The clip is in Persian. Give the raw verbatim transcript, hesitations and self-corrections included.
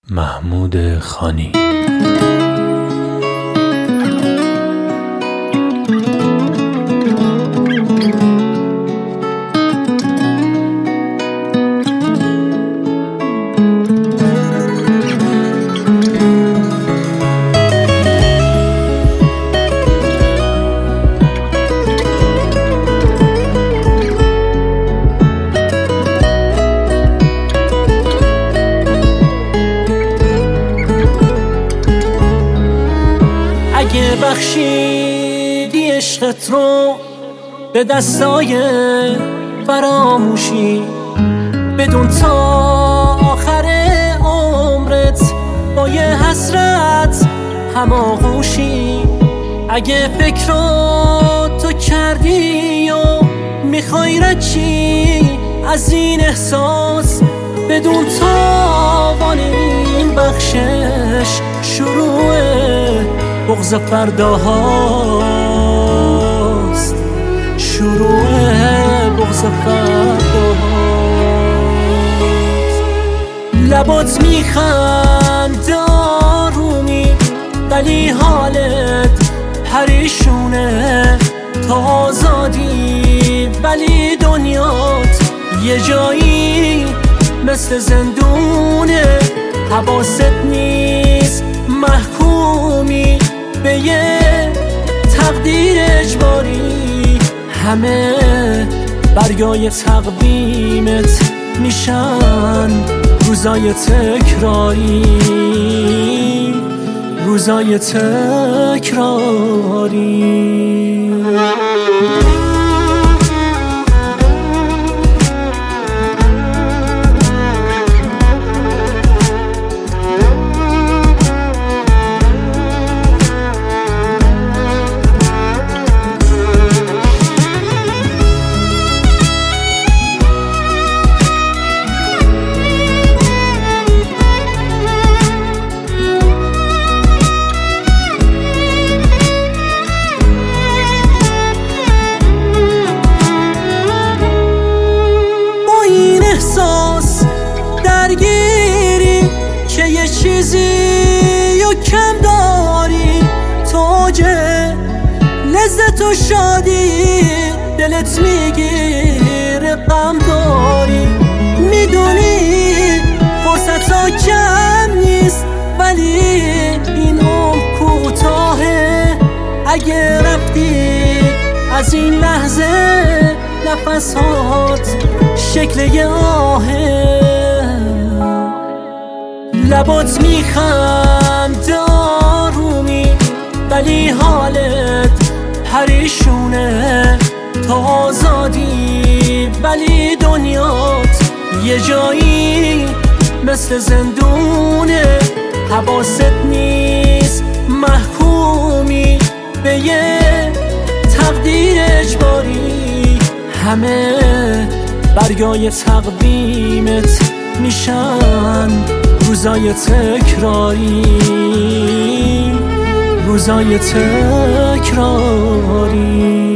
محمود خانی. اگه بخشیدی عشقت رو به دستای فراموشی، بدون تا آخر عمرت با یه حسرت هماغوشی. اگه فکر رو تو کردی و میخوای رچی از این احساس، بدون تاوان این بخشش شروع بغض فرداهاست، شروع بغض فرداهاست. لبات میخند آرومی ولی حالت پریشونه، تا آزادی ولی دنیات یه جایی مثل زندونه. حواست نیست محکومی به یه تقدیر اجباری، همه برگای تقویمت میشن روزای تکراری، روزای تکراری. احساس درگیری که یه چیزی و کم داری، توجه لذت و شادی دلت میگیره غم داری. میدونی فرصت ها کم نیست ولی این عمر کوتاهه. اگه رفتی از این لحظه نفس هات شکل یه آهه. لبات میخند آرومی ولی حالت پریشونه، تا آزادی ولی دنیات یه جایی مثل زندونه. حواست نیست محکومی به یه تقدیر اجباری، همه برگای تقویمت میشن روزای تکراری، روزای تکراری.